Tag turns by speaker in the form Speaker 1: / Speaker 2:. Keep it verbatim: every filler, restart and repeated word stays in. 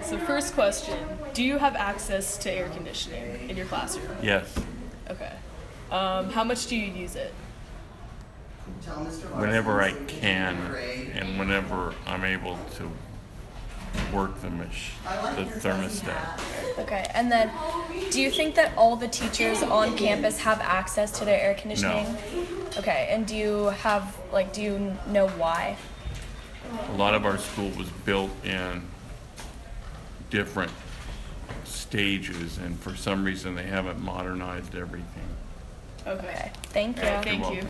Speaker 1: So first question, do you have access to air conditioning in your classroom?
Speaker 2: Yes.
Speaker 1: Okay. Um, how much do you use it?
Speaker 2: Whenever I can and whenever I'm able to work the, mach- the thermostat.
Speaker 3: Okay, and then do you think that all the teachers on campus have access to their air conditioning?
Speaker 2: No.
Speaker 3: Okay, and do you have, like, do you know why?
Speaker 2: A lot of our school was built in different stages, and for some reason they haven't modernized everything.
Speaker 1: Okay.
Speaker 3: Okay, thank you.
Speaker 1: All right, thank
Speaker 2: You're
Speaker 1: you.
Speaker 2: welcome.